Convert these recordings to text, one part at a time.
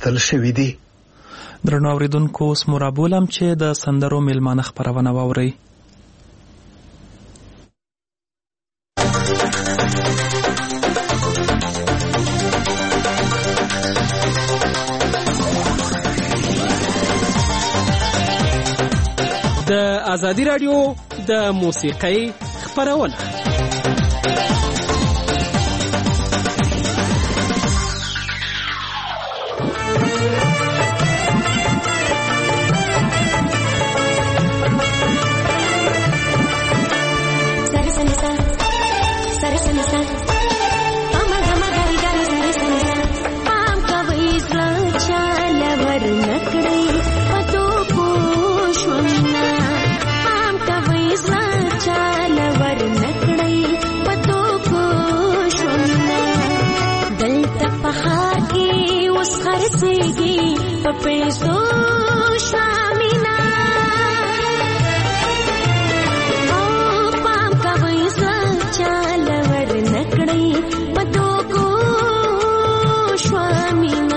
راوستل شوي دي. درنو اوریدونکو، اوس مو رابولم چې د سندرو میلمانه خپرونه واورئ. د ازادي راډیو د موسیقۍ خپرونه. पैसो शामिना ओ पाम का वैसा चालवर नकड़ी पतो को स्वामिना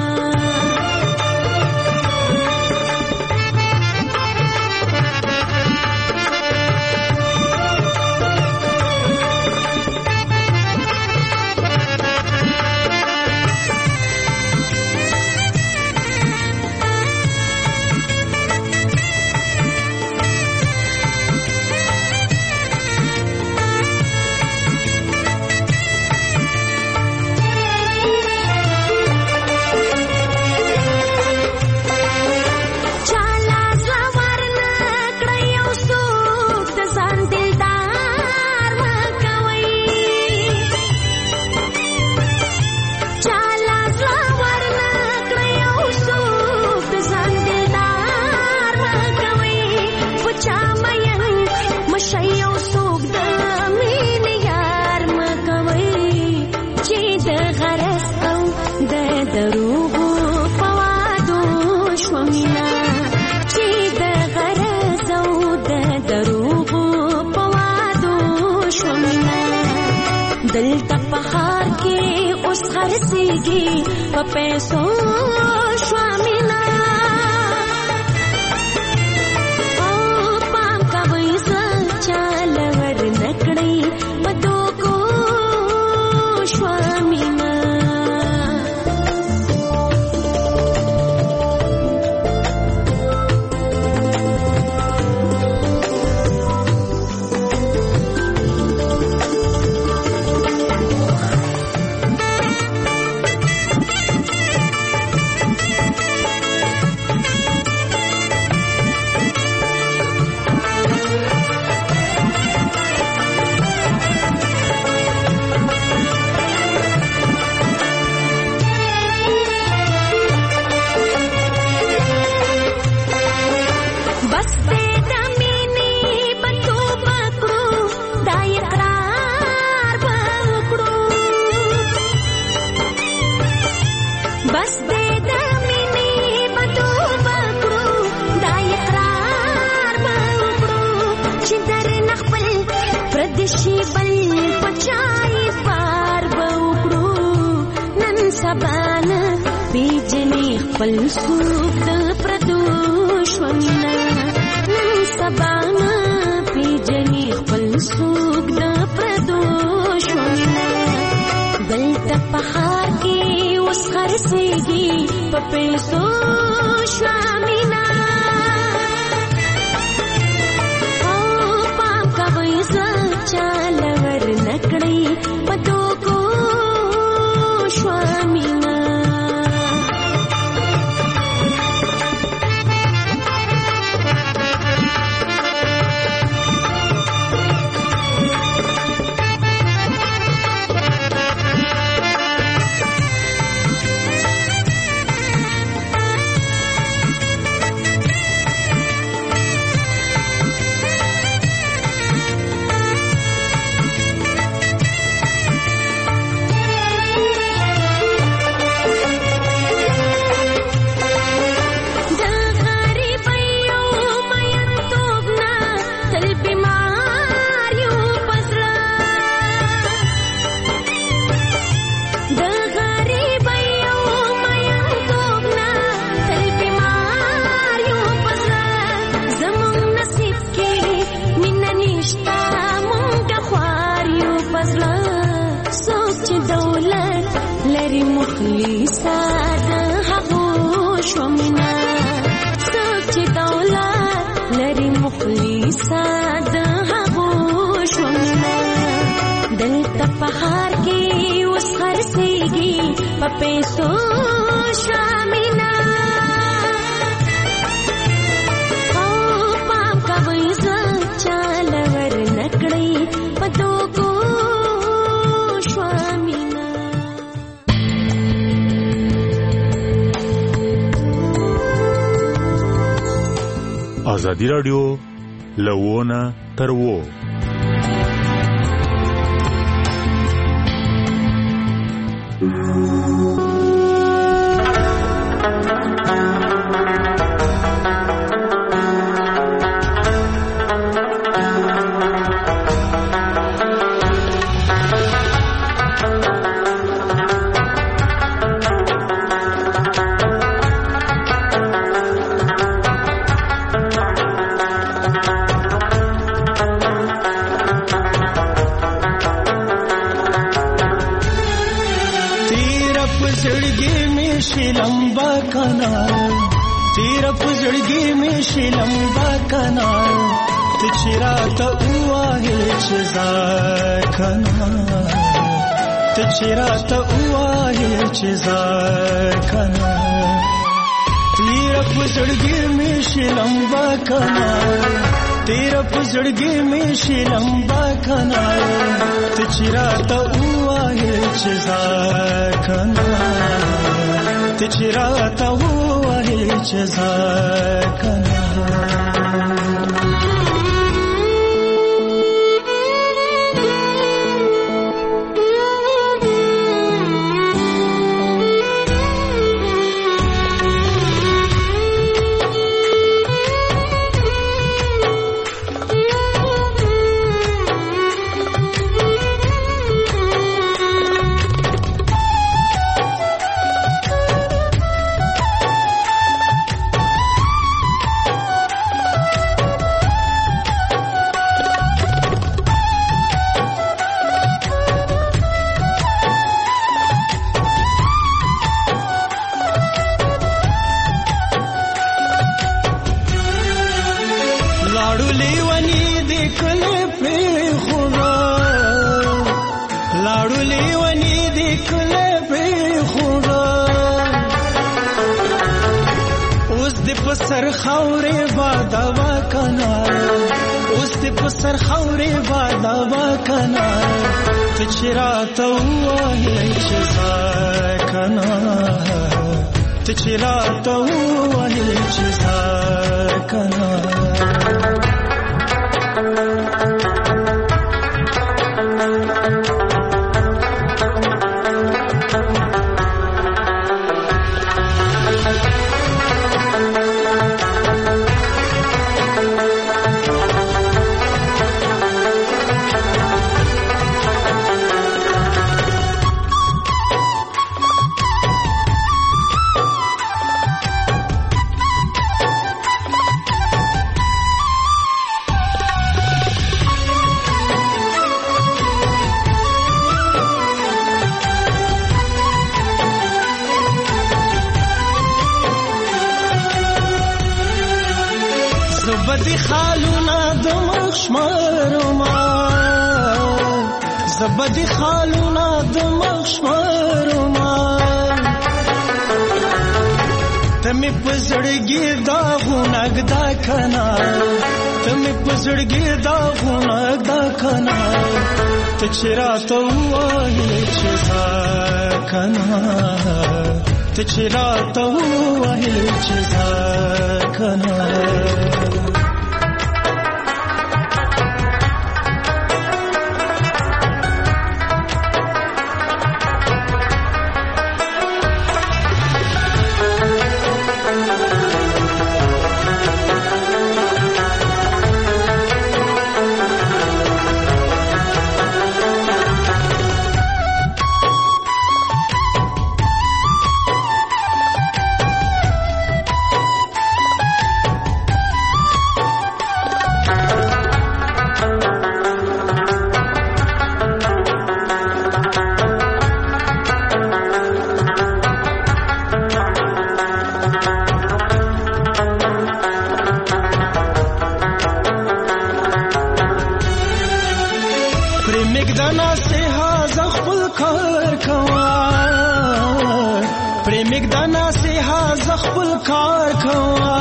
دلته پهار کې اوس خرڅېږي په پیسو شوامینا او پام کوئ زه چاله ور نکړئ په دوکو شوامینا خپل سوق د پردوش ومینا نن سبانا پیجنی خپل سوق د پردوش ومینا دلته پهار کې اوس خرڅېږي په پیسو شوامینا او پام کوئ زه چاله ور نکړئ په دوکو شوامینا پیسو شامینا او پام کوي ز چالور نکړی پدو کو شامینا ازادي رادیو لوونه تر وو. چراته وایې چې ځکنا تیر پزړګي مې شلمبا کنا تیر پزړګي مې شلمبا کنا ته چراته وایې چې ځکنا ته چراته وایې چې ځکنا سر خورې بادوا کنا اوس دې په سر خورې بادوا کنا ته چراته وایې چې ځکنا ته چراته وایې چې ځکنا زبدي خالونا د مخشمرما زبدي خالونا د مخشمرما تمه پزړګي دا غونګ دا کنا تمه پزړګي دا غونګ دا کنا ته چراته وایې چې ځکنا ته چراته وایې چې ځکنا نصیحت خپل کار کوه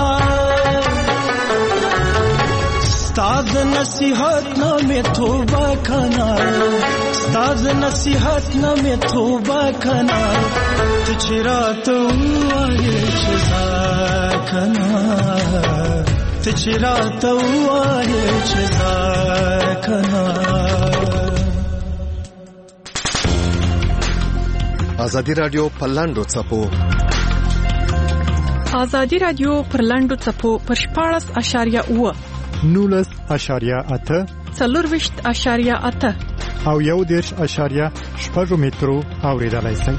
ستاد نصیحت نه می توبه کنا ستاد نصیحت نه می توبه کنا ته چیرته وایې چې کنا ته چیرته وایې چې کنا ازادي رادیو په لاندو څپو ازادي رادیو پر لاندو څپو پر 14.8 19.8 40.8 او 1.8 مترو اوریدلای شئ.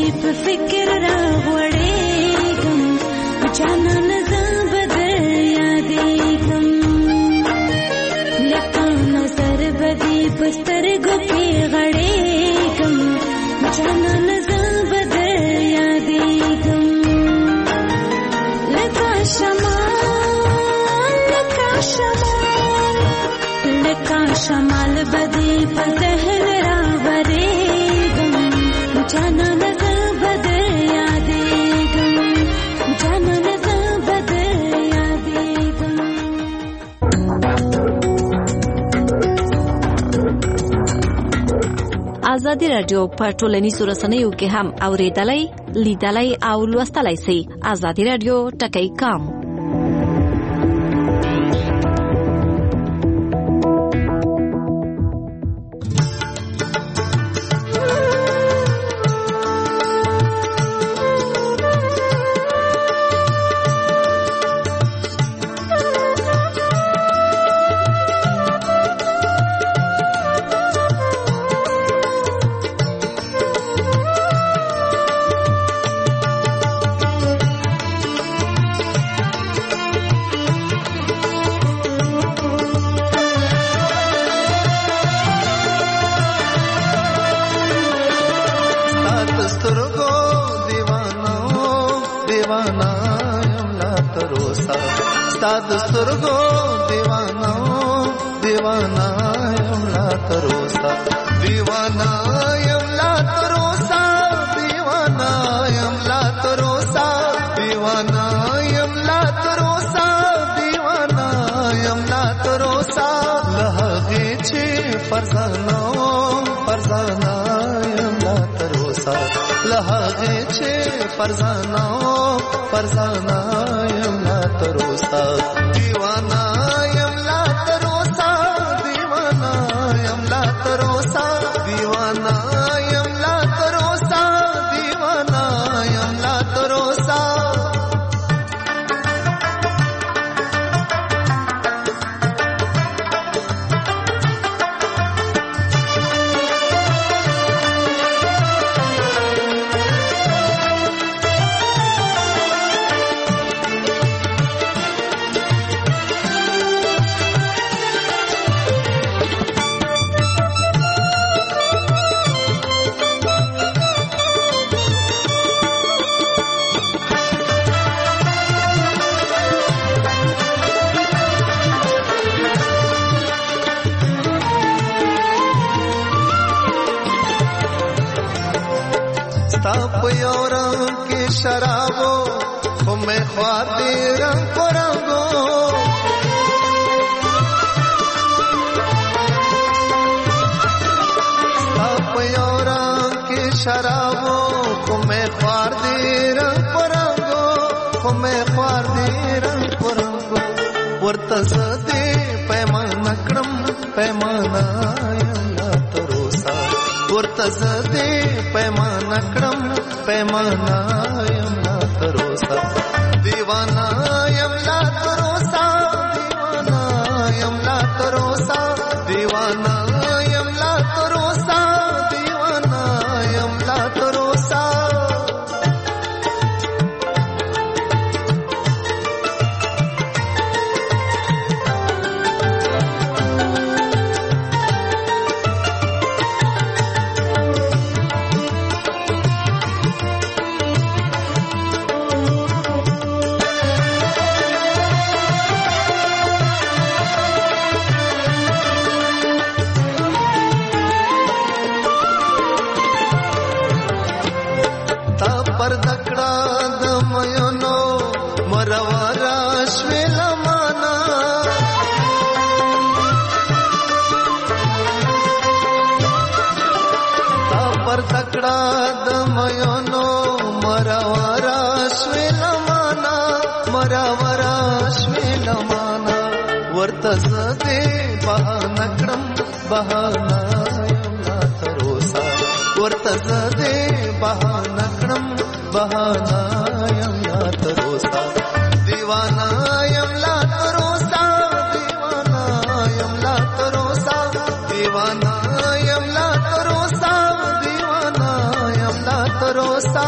په فکر راغړېږم جانان زه به در یادېږم لکه نظر به دې په سترګو کې غړېږم جانان زه به در یادېږم لکه شمال به دې په ذهن راورېږم جانان زه به در یادېږم جانان زه به در یادېږم. ازادي راډیو په ټولنیزو رسنیو کې هم اورېدلای، لیدلای او لوستلای شئ. ازادي راډیو ټکی کام. سترګو دیوانا یم لا تروسا دیوانا یم لا تروسا دیوانا یم لا تروسا دیوانا یم لا تروسا دیوانا یم لا تروسا لهغه چې فرزانا یم لا تروسا لهغه چې فرزانا یم لا تروسا دیوانا یم لا تروسا دیوانا یم لا تروسا دیوانا یم لا تروسا دیوانا یم لا تروسا. शराबो तो मैं ख्वाब दे रंग को रंगो रंग की शराबो को मैं ख्वाब दे रंग को रंगो को मैं ख्वाब दे रंग को रंगो वर्तस दे पैमाना क्रम पैमाना यला तरोसा वर्तस दे पैमाना क्रम पैमाना यमला तरोसा दीवाना यमला तरोसा दीवाना यमला तरोसा दीवाना यमला तरोसा दीवाना यमला तरोसा. वर्तसते बहानक्रम बहाना यमला तरोसा वर्तसते बहानक्रम बहाना यमला तरोसा दीवाना यमला तरोसा दीवाना यमला तरोसा दीवाना यमला तरोसा दीवाना यमला तरोसा.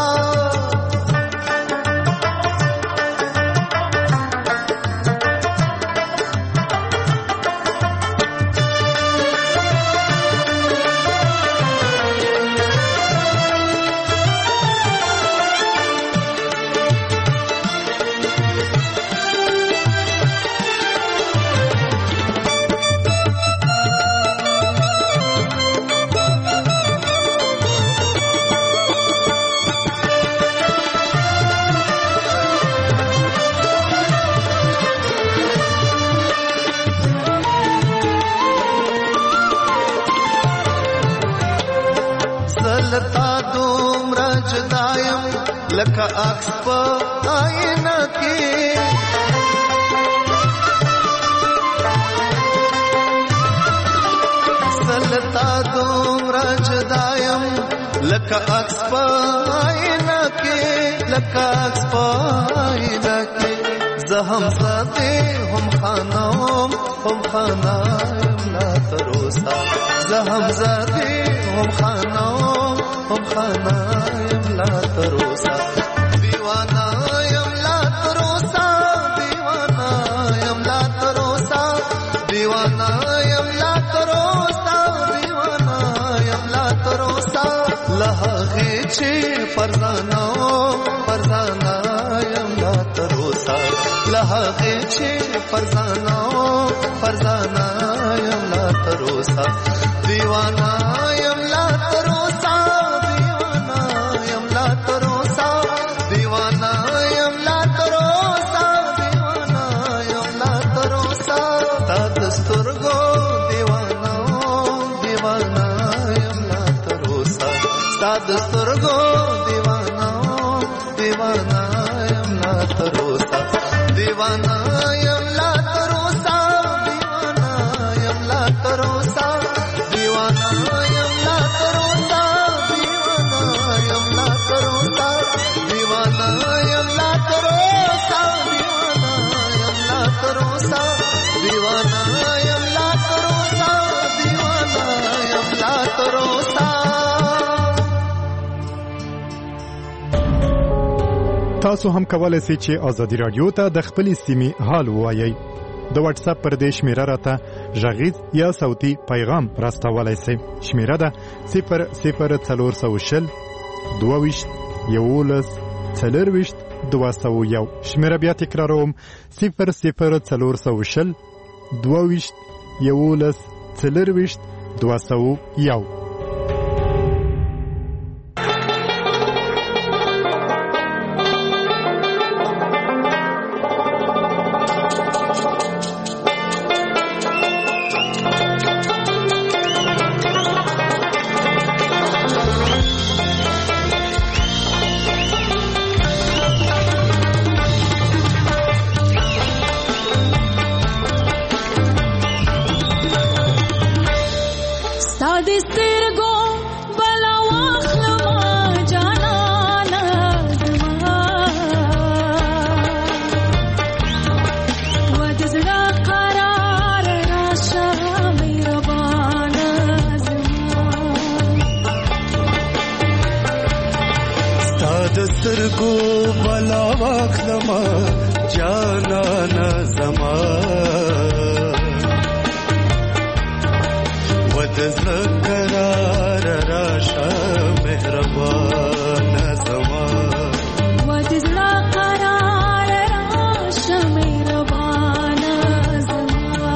زلتا دومره جدایم لکه عکس په آینه کې زلتا دومره جدایم لکه عکس په آینه کې لکه عکس په آینه کې زه هم زاده هم خانم هم خانایم لا تروسا زه هم زاده هم خانم هم خانایم لا تروسا دیوانایم لا تروسا دیوانایم لا تروسا دیوانایم لا تروسا دیوانایم لا تروسا لهغه چې فرزانایم لا تروسا لهغه چې فرزانایم لا تروسا دیوانایم لا تروسا دیوانایم لا تروسا دیوانایم لا تروسا دیوانایم لا تروسا تا دستورګو دیوانایم لا تروسا تا دستورګو دیوانایم لا تروسا دیوانایم لا تروسا دیوانایم لا تروسا دیوانایم لا تروسا دیوانایم لا تروسا دیوانایم لا تروسا دیوانایم لا تروسا دیوانایم لا تروسا دیوانایم لا تروسا. تاسو هم کولای شئ چې ازادي رادیو ته د خپل سیمې حال ووایئ. د واتس اپ پر دې شمیره راته غږیز یا صوتي پیغام راستولای شئ. شمیره ده 00420 22 11 201. شمیره بیا تکراروم 00420 22 11 201. سترګو بلا واخلما جانانا زما ود ذکرار راشا مهربان زما ود ذکرار راشا مهربان زما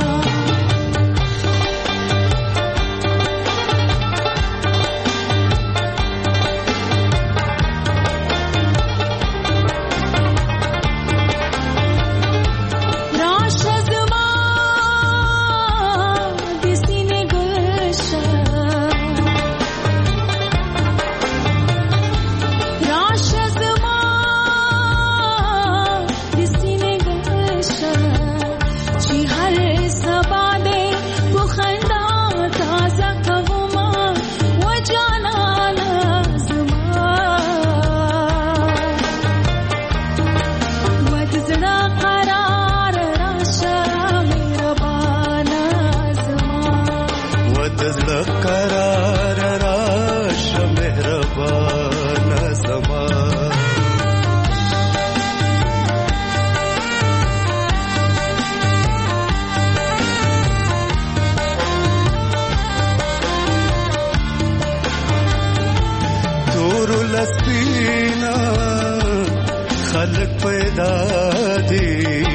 خلق پیدا دی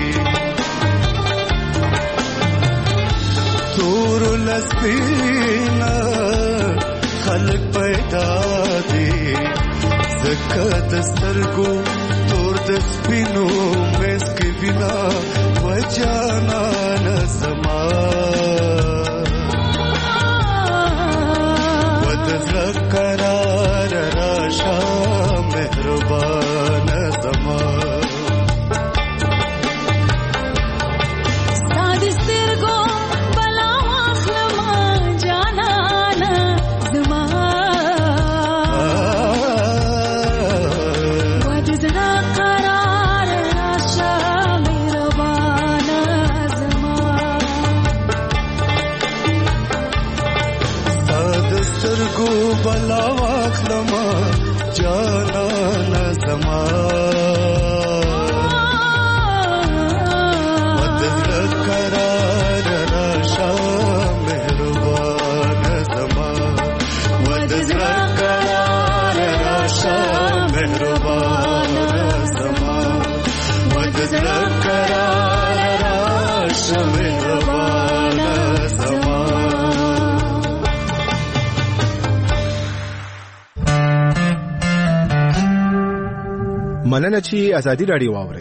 تور لسپینا خلق پیدا دی زکات سترګو تور د سپینو مس کې بنا وجانا نسما ود ذکرار سترګو بلا واخلما جانان زما ودل قرار راشا مهربان زما ودل قرار راشا مهربان زما ودل قرار راشا مهربان زما. مننه چې ازادي راډیو واورئ.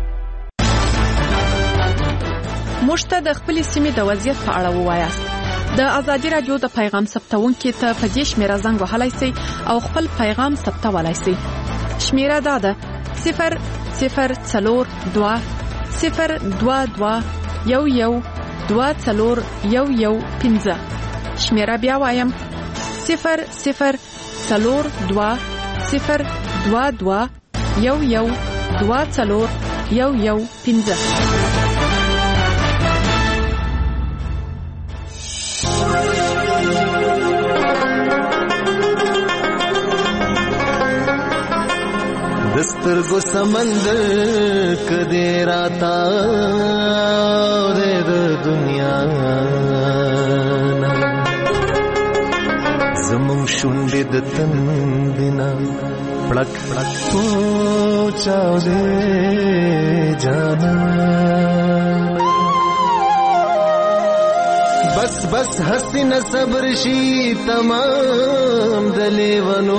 موږ ته د خپل سیمې د وضعیت په اړه ووایاست. د ازادي رادیو د پیغام ثبتونکو ته په دې شمیره زنګ وهلای شئ او خپل پیغام ثبتولای شئ. شمیره دا ده 0042 022 112415. شمیره بیا وایم 0042 022 112415. दस्तरगो समंदर कदे राता दे दुनिया जमुंग शुंडे दतन बिना पड़क पड़क पहुंचाओ दे जाना बस बस हसीन सब्र शी तमाम दलेवनो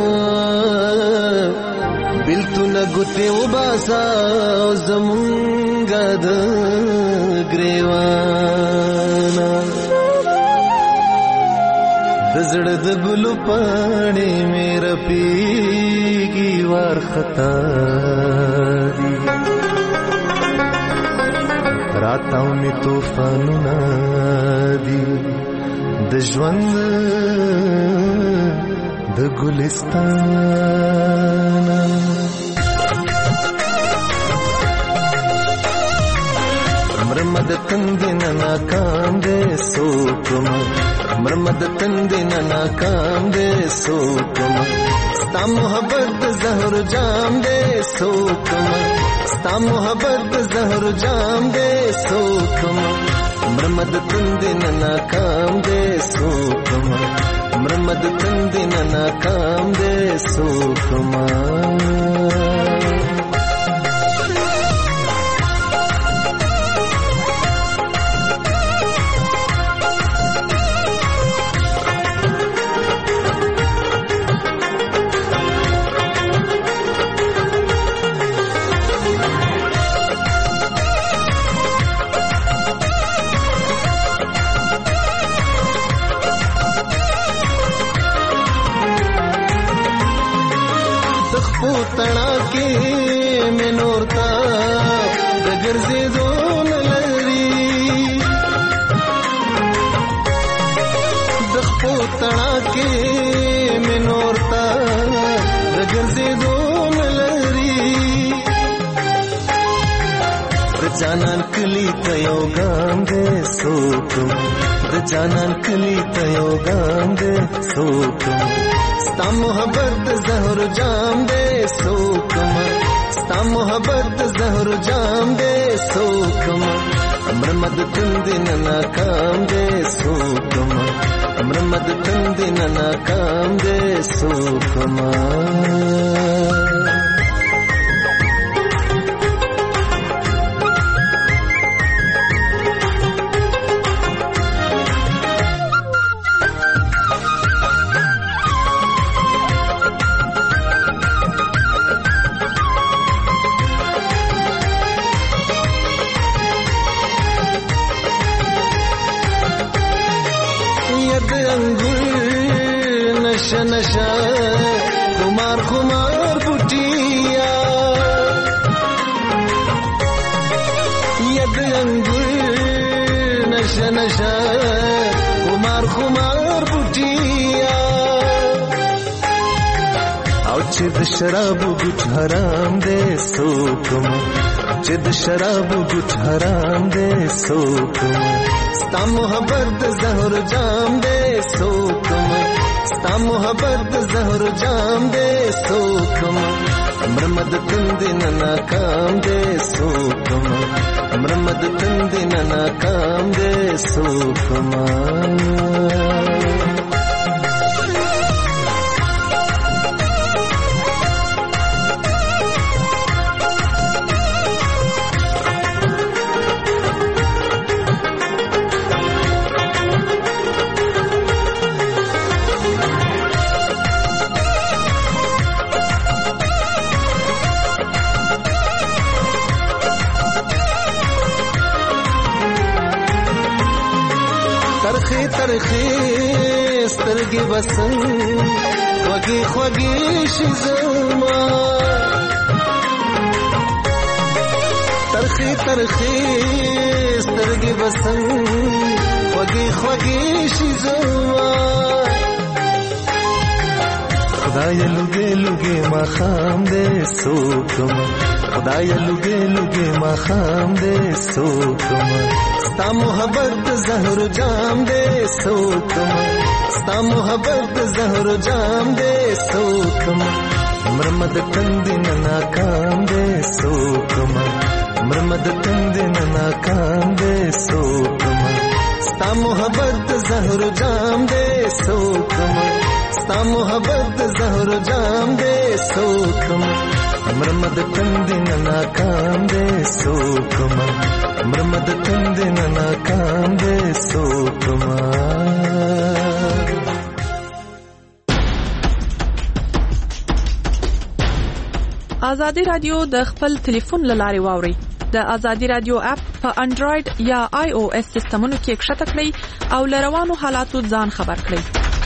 बिल्तु न गुते उबासा जमुंगा द ग्रेवाना दजड़ द गुलु पानी मेरा पीगी वार खता दी राताओं में तूफान नादी द ज्वंद द गुलिस्तान मरमद तंदिन नाकाम दे सोकम मरमद तंदिन नाकाम दे सोकम स्ता मोहब्बत जहर जाम दे सोकम स्ता मोहब्बत जहर जाम दे सोकम मरमद तंदिन नाकाम दे सोकम मरमद तंदिन नाकाम दे सोकम तड़ा के में नोरता दगर से दोन लरी दखपो तड़ा के में नोरता दगर से दोन लरी जानन कली तयो गांदे सोकम जानन कली तयो गांदे सोकम स्ता मोहब्बत जहर जाम दे सोकम स्ता मोहब्बत जहर जाम दे सोकम मरमद तंदिन नाकाम दे सोकम मरमद तंदिन नाकाम दे सोकम नशा नशा खुमार खुमार बुटिया यद अंगुर नशा नशा खुमार खुमार बुटिया और चिद शराब गुछ हराम दे सोकम चिद शराब गुछ हराम दे सोकम स्ता मोहब्बत जहर जाम दे सोकम स्ता मोहब्बत जहर जाम दे सोकम मरमद तंदिन नाकाम दे सोकम मरमद तंदिन नाकाम दे सोकम ترخی سترګې بسن خوږې خوږې شي زما ترخی ترخی سترګې بسن خوږې خوږې شي زما خدای لږه لږه ما خام دې سوکم خدای لږه لږه ما خام دې سوکم ستا محبت زهر جام دې سوکم ستا محبت زهر جام دې سوکم مرمد تندن ناکام دې سوکم مرمد تندن ناکام دې سوکم ستا محبت زهر جام دې سوکم ستا محبت زهر جام دے سوکم مرمد تندن ناکام دے سوکم مرمد تندن ناکام دے سوکم آزادی رادیو د خپل ټلیفون لارې واوري د آزادی رادیو اپ په انډراید یا آی او اس سیستمونو کې ښکته کړئ او لروانو حالاتو ځان خبر کړئ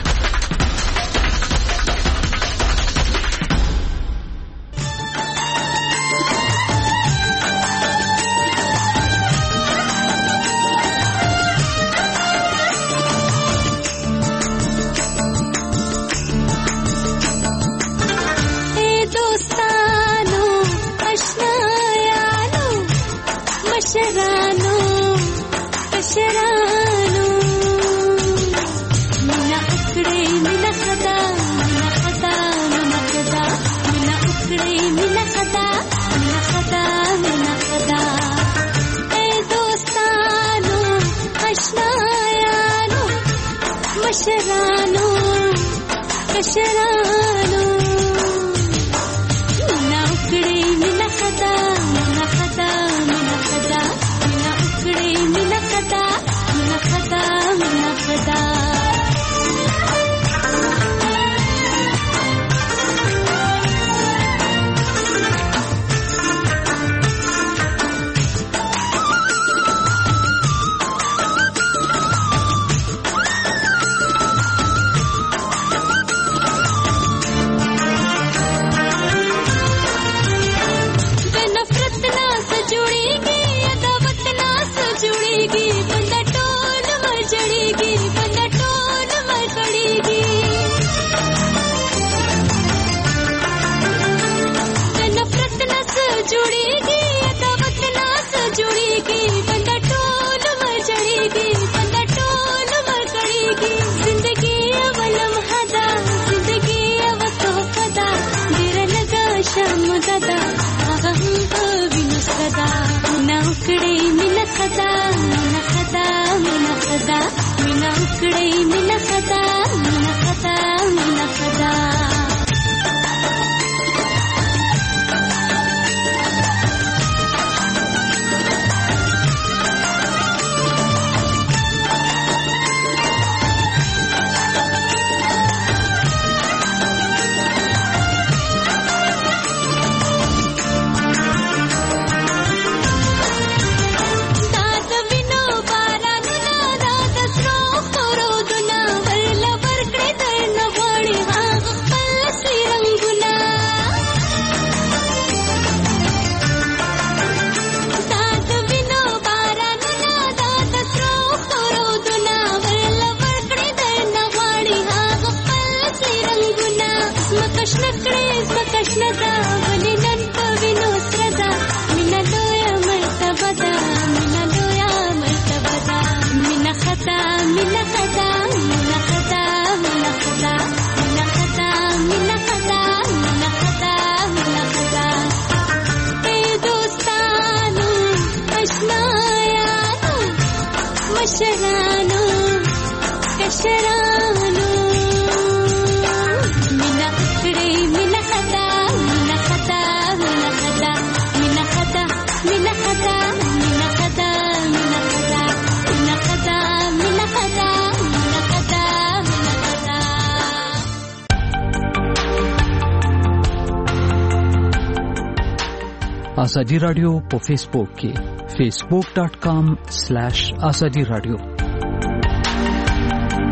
آزادی رادیو په فیسبوک کې facebook.com/azadi radio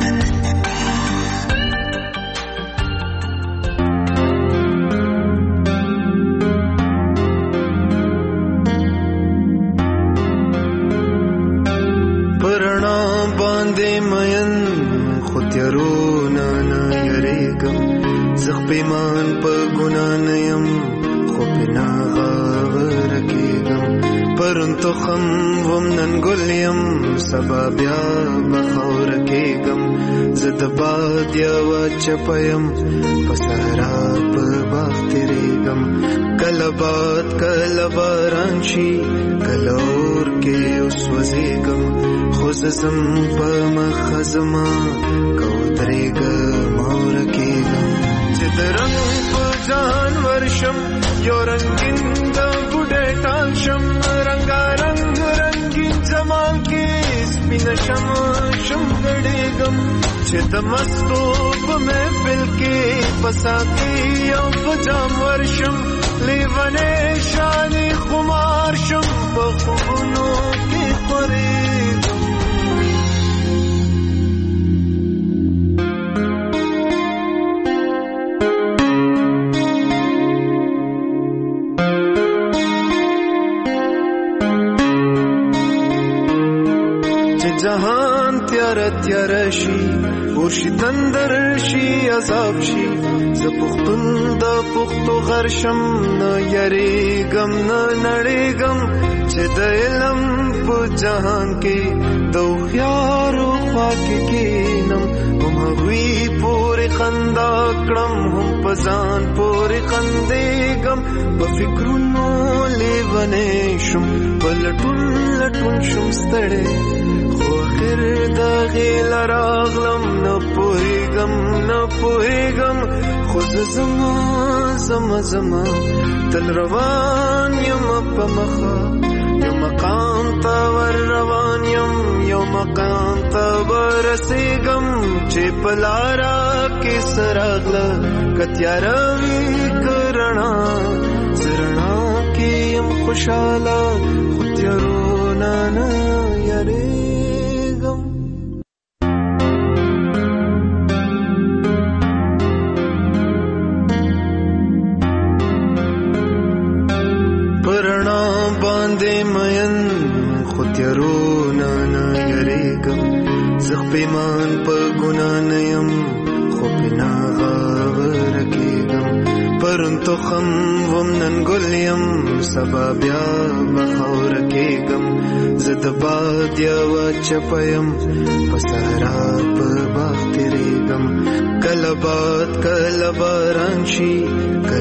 ګنانیم خو پنا غاور کېږم پرون تخم وم نن ګل یم سبا بیا بخور کېږم زه د باد یوه چپه یم په صحرا په باغ تېرېږم کله باد کله باران شي کله اور کې وسوځېږم خو زه ځم په مخه زما که ودرېږم او ورکېږم چې د رنګ په ځان ورشم یو رنګین د بوډۍ ټال شم رنګارنګ رنګین زمان کې سپینه شم ګډېږم چې د مستو په محفل کې په ساقي او په جام ورشم لیونی شانې خمار شم په خوبونو کې خورېږم جهان تیاره تیاره شي ورشي تندر شي عذاب شي زه پښتون د پښتو غر شم نه یریږم نه نړېږم چې د علم په جهان کې د هوښیارو خوا کې کښېنم هم هغوی پورې خندا کړم هم په ځان پورې خندېږم په فکرونو لیونی شم په لټون لټون شم ستړی خو آخر د غیله راغلم نه پوهېږم خو زه زما تل روان یم په مخه یو مقام ته ور روان یم یو مقام ته ورسېږم چې په لاره کې څه راغله که تیاره وي که رڼا زه رڼا کې یم خوشحاله خو تیارونه نه یریږم پرنا باندې مین خو تیارونه نه یریږم زه پیمان په ګناه نه یم خو پنا غاور کېږم پرون تخم وم نن ګل یم سبا بیا بخور کېږم زه د باد یوه چپه یم په صحرا په باغ تېرېږم کله باد کله باران شي